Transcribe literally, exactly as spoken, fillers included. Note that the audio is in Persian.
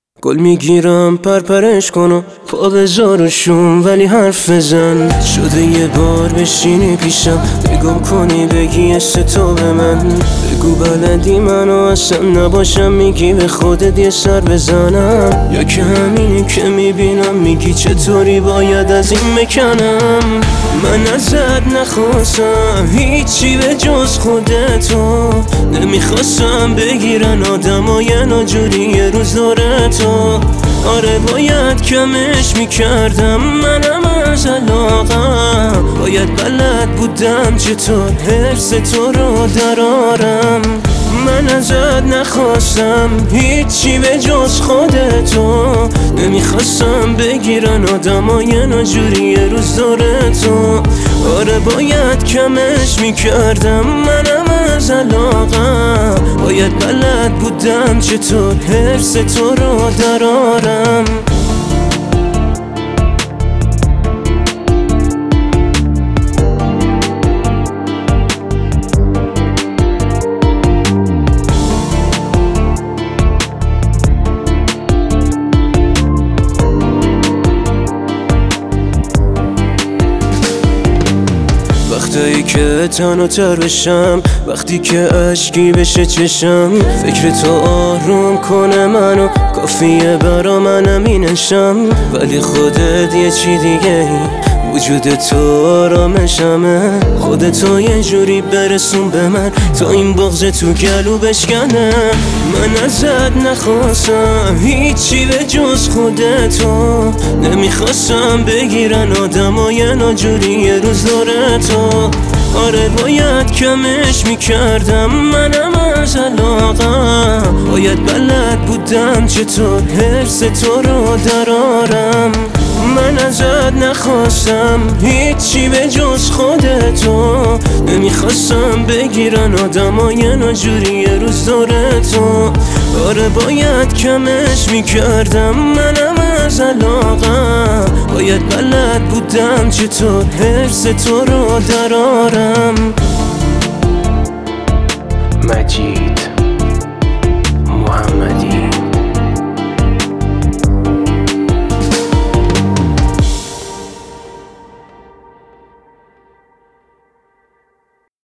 گل میگیرم پرپرش کنم پا بذارشون ولی حرف بزن. شده یه بار بشینی پیشم بگم کنی بگی استو به من. بگو بلدی منو اصلا نباشم میگی به خودت یه سر بزنم. یا که همینی که میبینم میگی چطوری باید از این بکنم. من ازت نخواستم هیچی به جز خودتو. نمیخواستم بگیرن آدمای ناجوری یه روز داره تو. آره باید کمش میکردم منم از علاقم. باید بلد بودم چطور حرص تو رو درارم. من ازت نخواستم هیچی به جز خودتو. نمیخواستم بگیرن آدمای ناجوری یه روز داره تو. آره باید کمش میکردم منم از علاقم. باید بلد بودم چطور حرص تو رو درارم. وقتی که تنها تر بشم، وقتی که عشقی بشه چشم، فکر تو آروم کنه منو کافیه برا من امینشم. ولی خودت یه چی دیگه ای، وجود تو آرامشمه. خودتو یه جوری برسون به من تا این بغض تو گلو بشکنه. من ازت نخواستم هیچی به جز خودتو. نمیخواستم بگیرن آدمای ناجوری یه روز داره تو. آره باید کمش میکردم منم از علاقم. باید بلد بودم چطور حرص تو رو درارم. من ازت نخواستم هیچی به جز خودتو. نمیخواستم بگیرن آدمای ناجوری یه روز داره تو. آره باید کمش میکردم منم از علاقم. باید بلد بودم چطور حرص تو رو درارم. مجید